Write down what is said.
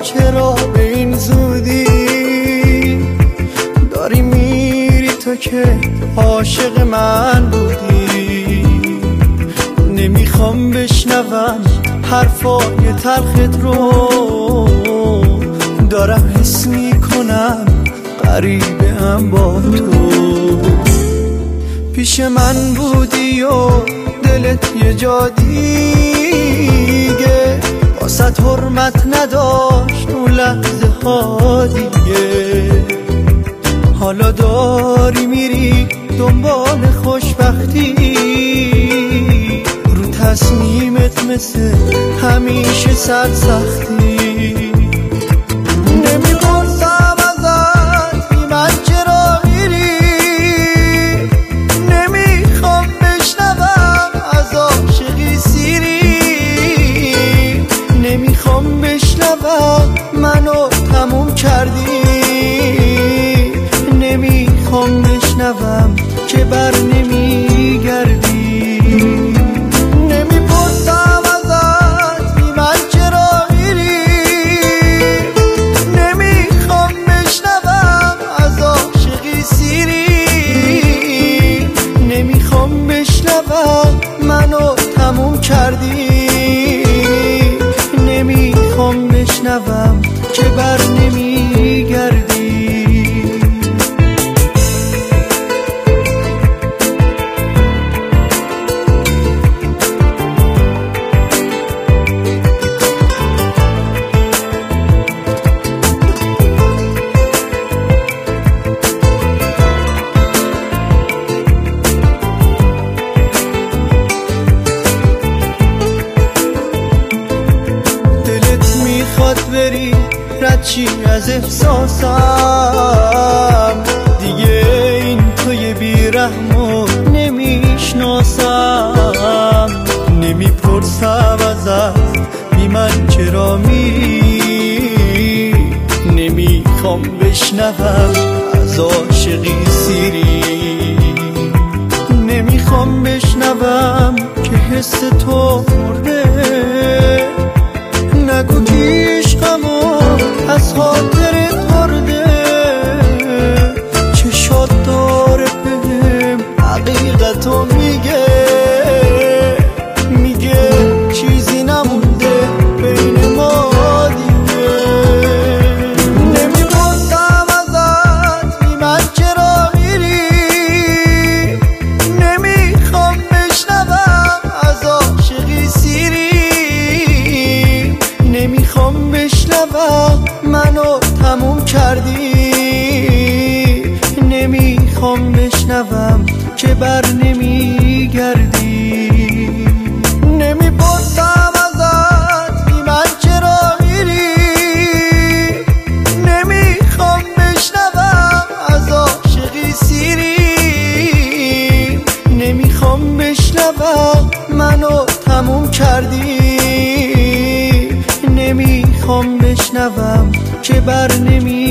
چرا به این زودی داری میری؟ تو که عاشق من بودی. نمیخوام بشنوم حرفای تلخت رو، دارم حس میکنم غریبه هم با تو. پیش من بودی و دلت یه جا دیگه، واسط حرمت نداشت اون لحظه ها دیگه. حالا داری میری دنبال خوشبختی، رو تصمیمت مثل همیشه سرسختی. نمیپرسم ازت بی من چرا میری، نمیخوام بشنوم از عاشقی سیری، نمیخوام بشنوم منو تموم کردی، نمیخوام بشنوم که بر نمیگردی. نمیپرسم ازت بی من چرا میری، نمیخوام بشنوم از عاشقی سیری، نمیخوام بشنوم منو تموم کردی، نمیخوام بشنوم که بر نمیگردی. بری ردچی از احساسم، دیگه این توی بیرحمو نمیشناسم. نمیپرسم ازت بی من چرا میری، نمیخوام بشنوم از عاشقی سیری، نمیخوام بشنوم که حس تو مرده. نگو که عشقمو از خاطرت برده، چشات داره بهم حقیقتو میگه، میگه چیزی نمونده بین ما دیگه. نمیپرسم ازت بی من چرا میری، نمیخوام بشنوم از عاشقی سیری، نمیخوام بشنوم منو تموم کردی، نمیخوام بشنوم که بر نمیگردی. نمیپرسم ازت بی من چرا میری، نمیخوام بشنوم از عاشقی سیری، نمیخوام بشنوم منو تموم کردی، نمیخوام بشنوم که بر نمی